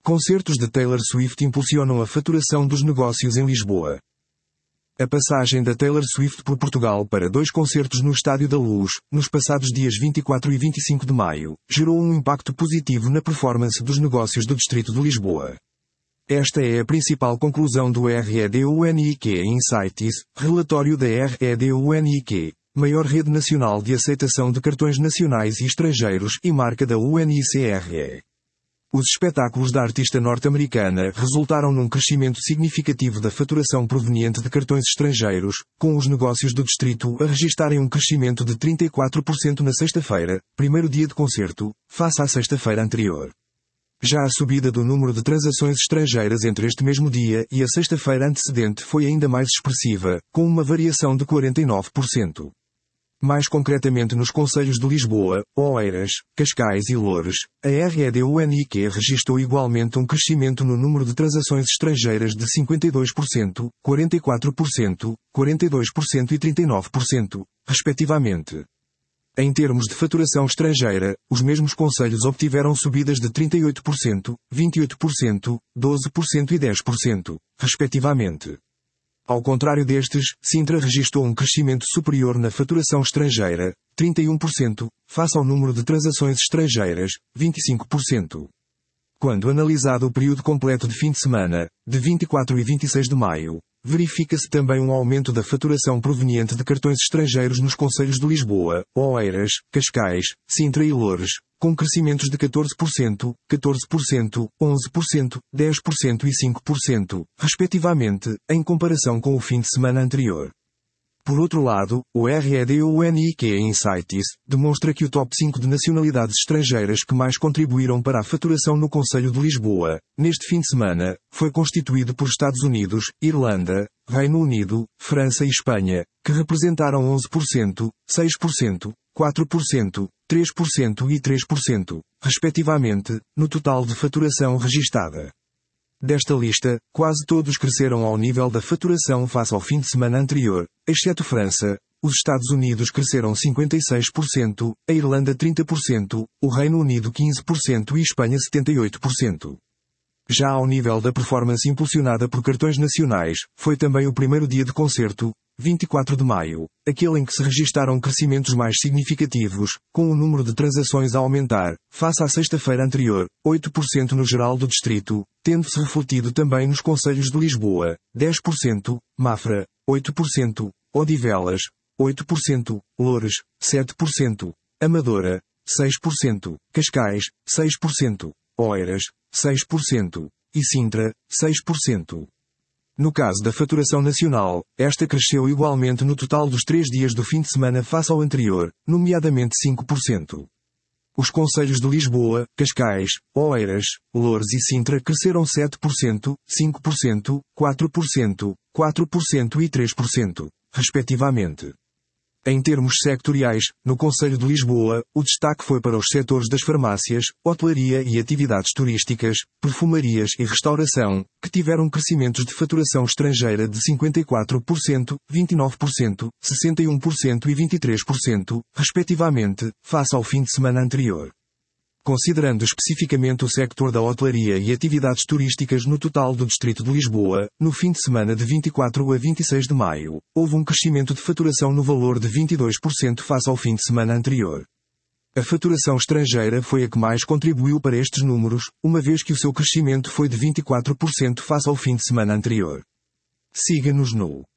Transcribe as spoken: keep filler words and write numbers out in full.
Concertos de Taylor Swift impulsionam a faturação dos negócios em Lisboa. A passagem da Taylor Swift por Portugal para dois concertos no Estádio da Luz, nos passados dias vinte e quatro e vinte e cinco de maio, gerou um impacto positivo na performance dos negócios do Distrito de Lisboa. Esta é a principal conclusão do REDUNIQ Insights, relatório da REDUNIQ, maior rede nacional de aceitação de cartões nacionais e estrangeiros e marca da UNICRE. Os espetáculos da artista norte-americana resultaram num crescimento significativo da faturação proveniente de cartões estrangeiros, com os negócios do distrito a registarem um crescimento de trinta e quatro por cento na sexta-feira, primeiro dia de concerto, face à sexta-feira anterior. Já a subida do número de transações estrangeiras entre este mesmo dia e a sexta-feira antecedente foi ainda mais expressiva, com uma variação de quarenta e nove por cento. Mais concretamente nos concelhos de Lisboa, Oeiras, Cascais e Loures, a REDUNIQ registrou igualmente um crescimento no número de transações estrangeiras de cinquenta e dois por cento, quarenta e quatro por cento, quarenta e dois por cento e trinta e nove por cento, respectivamente. Em termos de faturação estrangeira, os mesmos concelhos obtiveram subidas de trinta e oito por cento, vinte e oito por cento, doze por cento e dez por cento, respectivamente. Ao contrário destes, Sintra registrou um crescimento superior na faturação estrangeira, trinta e um por cento, face ao número de transações estrangeiras, vinte e cinco por cento. Quando analisado o período completo de fim de semana, de vinte e quatro e vinte e seis de maio, verifica-se também um aumento da faturação proveniente de cartões estrangeiros nos concelhos de Lisboa, Oeiras, Cascais, Sintra e Loures, com crescimentos de catorze por cento, catorze por cento, onze por cento, dez por cento e cinco por cento, respectivamente, em comparação com o fim de semana anterior. Por outro lado, o REDUNIQ Insights demonstra que o top cinco de nacionalidades estrangeiras que mais contribuíram para a faturação no concelho de Lisboa, neste fim de semana, foi constituído por Estados Unidos, Irlanda, Reino Unido, França e Espanha, que representaram onze por cento, seis por cento, quatro por cento, três por cento e três por cento, respectivamente, no total de faturação registada. Desta lista, quase todos cresceram ao nível da faturação face ao fim de semana anterior, exceto França. Os Estados Unidos cresceram cinquenta e seis por cento, a Irlanda trinta por cento, o Reino Unido quinze por cento e Espanha setenta e oito por cento. Já ao nível da performance impulsionada por cartões nacionais, foi também o primeiro dia de concerto, vinte e quatro de maio, aquele em que se registaram crescimentos mais significativos, com o número de transações a aumentar, face à sexta-feira anterior, oito por cento no geral do distrito, tendo-se refletido também nos concelhos de Lisboa, dez por cento, Mafra, oito por cento, Odivelas, oito por cento, Loures, sete por cento, Amadora, seis por cento, Cascais, seis por cento, Oeiras, seis por cento, e Sintra, seis por cento. No caso da faturação nacional, esta cresceu igualmente no total dos três dias do fim de semana face ao anterior, nomeadamente cinco por cento. Os concelhos de Lisboa, Cascais, Oeiras, Loures e Sintra cresceram sete por cento, cinco por cento, quatro por cento, quatro por cento e três por cento, respectivamente. Em termos sectoriais, no concelho de Lisboa, o destaque foi para os setores das farmácias, hotelaria e atividades turísticas, perfumarias e restauração, que tiveram crescimentos de faturação estrangeira de cinquenta e quatro por cento, vinte e nove por cento, sessenta e um por cento e vinte e três por cento, respectivamente, face ao fim de semana anterior. Considerando especificamente o sector da hotelaria e atividades turísticas no total do Distrito de Lisboa, no fim de semana de vinte e quatro a vinte e seis de maio, houve um crescimento de faturação no valor de vinte e dois por cento face ao fim de semana anterior. A faturação estrangeira foi a que mais contribuiu para estes números, uma vez que o seu crescimento foi de vinte e quatro por cento face ao fim de semana anterior. Siga-nos no